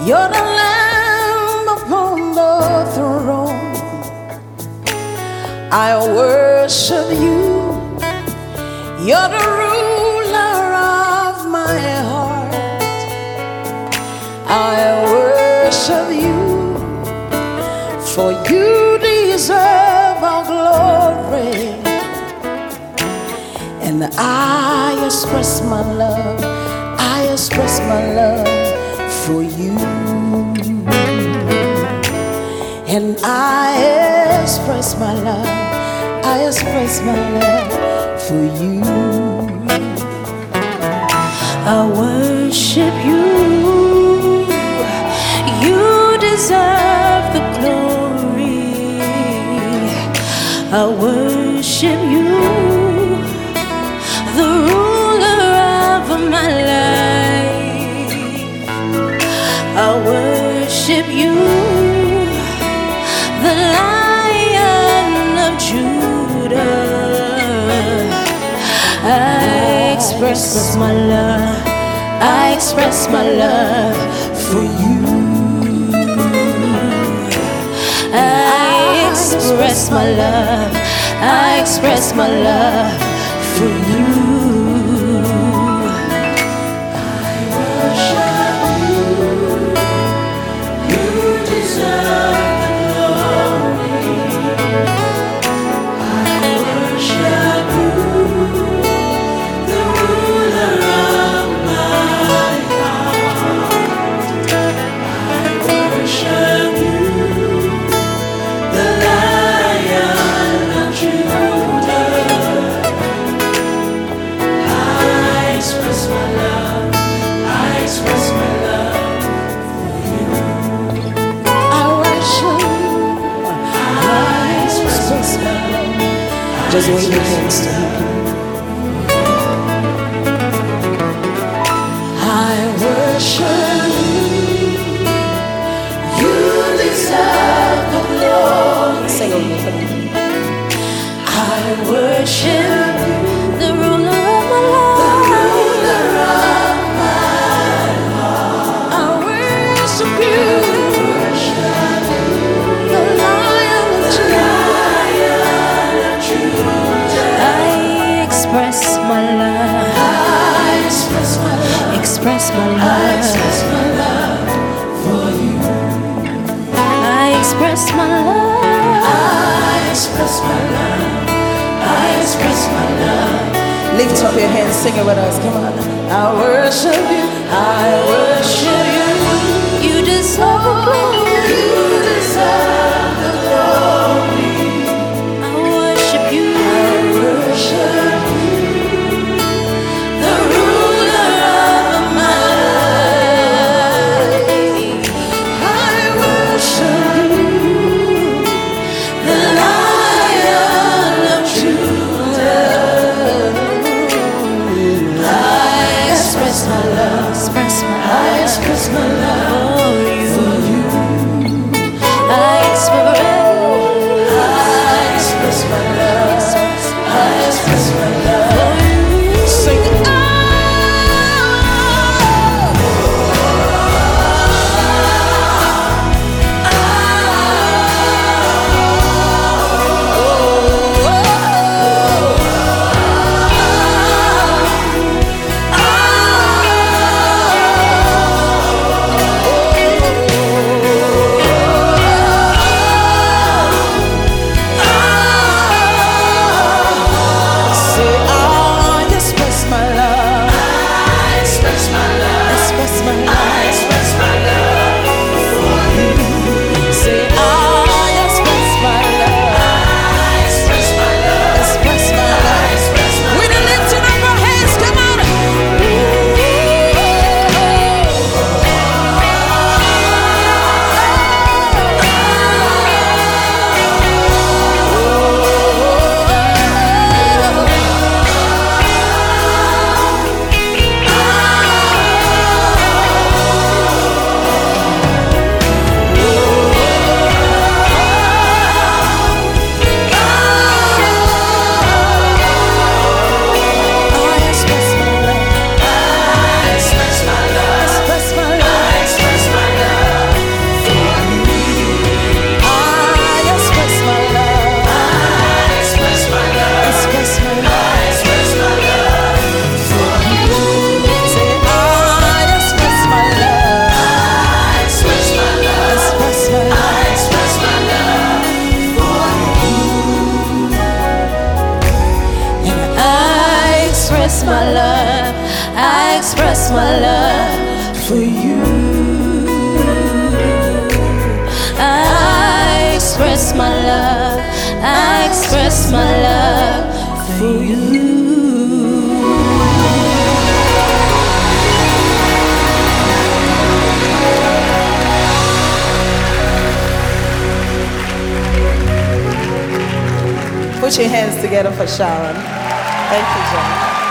You're the Lamb upon the throne. I worship you. You're the ruler of my heart. I worship you, for you deserve our glory. And I express my love, I express my love for you. And I express my love, I express my love for you. I worship you. You deserve the glory. I worship you, the ruler of my life. I worship you, the Lion of Judah. I express my love, I express my love for you. I express my love, I express my love for you. I worship you. You deserve the glory. I worship you, the ruler of my heart. I worship you, the Lion of Judah. I express my love, I express my love for you. I worship you, I express my love. Just wave your hands to him. I worship you. You deserve the glory. Sing over for me. I worship you, the ruler of my life. The ruler of my heart. I worship you, the Lion of Judah. I express my love. I express my love. Express my love. I express my love for you. I express my love. I express my love. I express my love. Lift up your hands, sing it with us. Come on. I worship you. I worship you. You deserve the glory. You deserve the glory. I worship you. I worship you, the ruler of my life. I worship you, the Lion of Judah. I express my love, express my love. I express my love for you. I express my love. I express my love for you. Put your hands together for Sharon. Thank you, John.